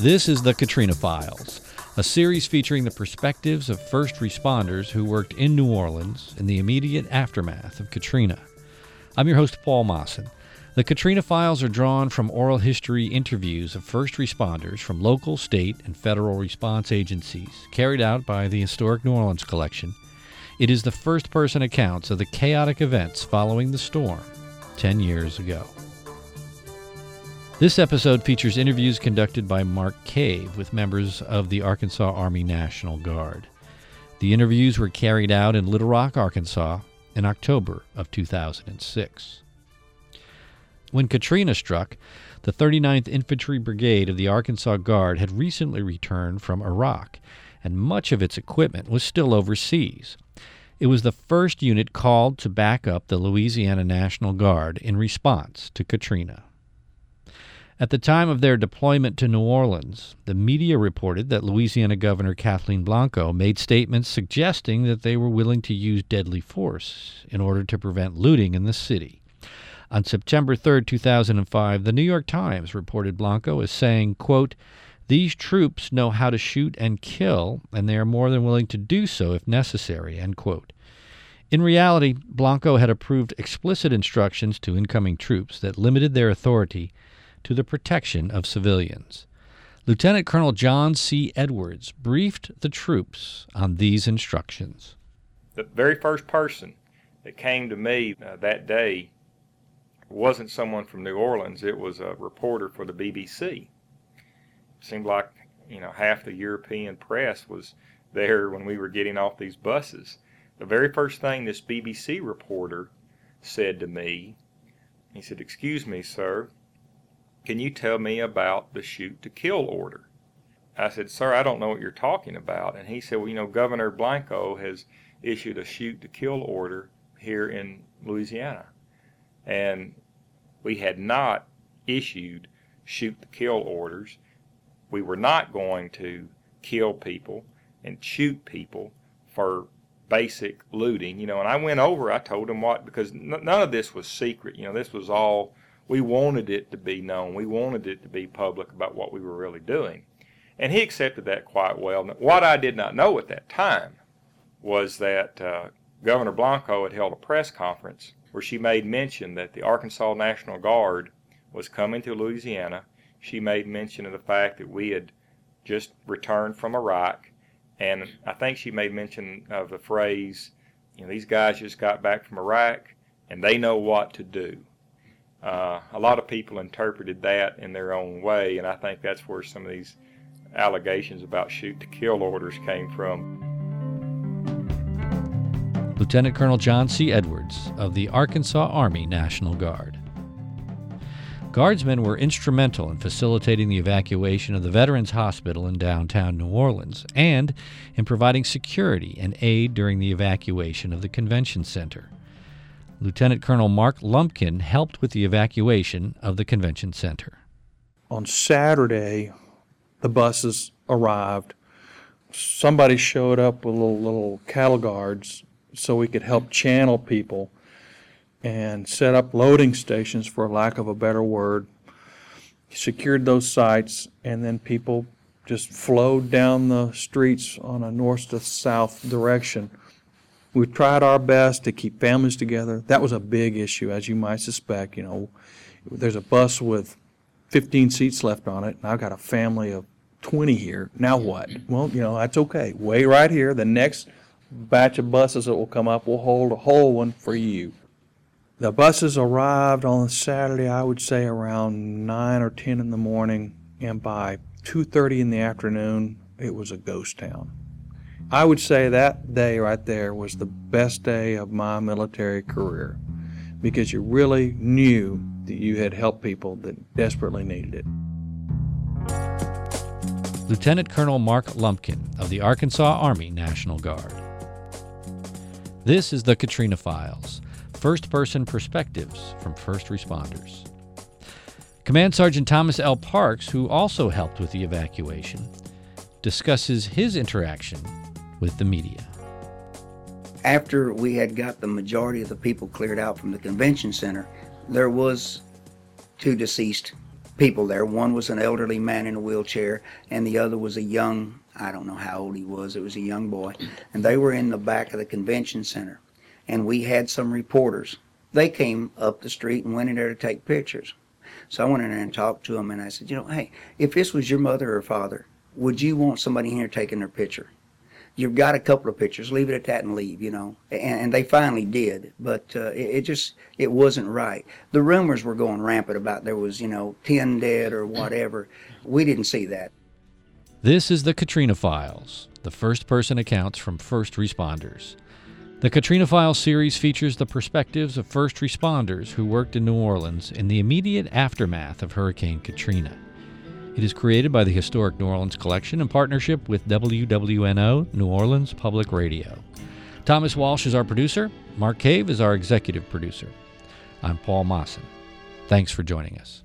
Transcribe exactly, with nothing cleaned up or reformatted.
This is the Katrina Files, a series featuring the perspectives of first responders who worked in New Orleans in the immediate aftermath of Katrina. I'm your host, Paul Mawson. The Katrina Files are drawn from oral history interviews of first responders from local, state, and federal response agencies carried out by the Historic New Orleans Collection. It is the first-person accounts of the chaotic events following the storm ten years ago. This episode features interviews conducted by Mark Cave with members of the Arkansas Army National Guard. The interviews were carried out in Little Rock, Arkansas, in October of two thousand six. When Katrina struck, the thirty-ninth Infantry Brigade of the Arkansas Guard had recently returned from Iraq, and much of its equipment was still overseas. It was the first unit called to back up the Louisiana National Guard in response to Katrina. At the time of their deployment to New Orleans, the media reported that Louisiana Governor Kathleen Blanco made statements suggesting that they were willing to use deadly force in order to prevent looting in the city. On September third, two thousand five, the New York Times reported Blanco as saying, quote, "These troops know how to shoot and kill, and they are more than willing to do so if necessary," end quote. In reality, Blanco had approved explicit instructions to incoming troops that limited their authority to the protection of civilians. Lieutenant Colonel John C. Edwards briefed the troops on these instructions. The very first person that came to me uh, that day wasn't someone from New Orleans. It was a reporter for the B B C. It seemed like, you know, half the European press was there when we were getting off these buses. The very first thing this B B C reporter said to me, he said, "Excuse me, sir, can you tell me about the shoot-to-kill order?" I said, "Sir, I don't know what you're talking about." And he said, "Well, you know, Governor Blanco has issued a shoot-to-kill order here in Louisiana." And we had not issued shoot-to-kill orders. We were not going to kill people and shoot people for basic looting. You know, and I went over, I told him what, because n- none of this was secret. You know, this was all, we wanted it to be known. We wanted it to be public about what we were really doing. And he accepted that quite well. What I did not know at that time was that uh, Governor Blanco had held a press conference where she made mention that the Arkansas National Guard was coming to Louisiana. She made mention of the fact that we had just returned from Iraq, and I think she made mention of the phrase, you know, these guys just got back from Iraq and they know what to do. Uh, a lot of people interpreted that in their own way, and I think that's where some of these allegations about shoot-to-kill orders came from. Lieutenant Colonel John C. Edwards of the Arkansas Army National Guard. Guardsmen were instrumental in facilitating the evacuation of the Veterans Hospital in downtown New Orleans and in providing security and aid during the evacuation of the Convention Center. Lieutenant Colonel Mark Lumpkin helped with the evacuation of the Convention Center. On Saturday, the buses arrived. Somebody showed up with little, little cattle guards so we could help channel people and set up loading stations, for lack of a better word. Secured those sites, and then people just flowed down the streets on a north to south direction. We tried our best to keep families together. That was a big issue, as you might suspect. You know, there's a bus with fifteen seats left on it, and I've got a family of twenty here. Now what? Well, you know, that's okay. Wait right here. The next batch of buses that will come up will hold a whole one for you. The buses arrived on Saturday, I would say around nine or ten in the morning, and by two thirty in the afternoon, it was a ghost town. I would say that day right there was the best day of my military career, because you really knew that you had helped people that desperately needed it. Lieutenant Colonel Mark Lumpkin of the Arkansas Army National Guard. This is the Katrina Files, first-person perspectives from first responders. Command Sergeant Thomas L. Parks, who also helped with the evacuation, discusses his interaction with the media. After we had got the majority of the people cleared out from the convention center, there was two deceased people there. One was an elderly man in a wheelchair, and the other was a young, I don't know how old he was, it was a young boy. And they were in the back of the convention center. And we had some reporters. They came up the street and went in there to take pictures. So I went in there and talked to them, and I said, you know, hey, if this was your mother or father, would you want somebody in here taking their picture? You've got a couple of pictures, leave it at that and leave, you know. And, and they finally did, but uh, it, it just, it wasn't right. The rumors were going rampant about there was, you know, ten dead or whatever. We didn't see that. This is the Katrina Files, the first-person accounts from first responders. The Katrina Files series features the perspectives of first responders who worked in New Orleans in the immediate aftermath of Hurricane Katrina. It is created by the Historic New Orleans Collection in partnership with W W N O, New Orleans Public Radio. Thomas Walsh is our producer. Mark Cave is our executive producer. I'm Paul Mawson. Thanks for joining us.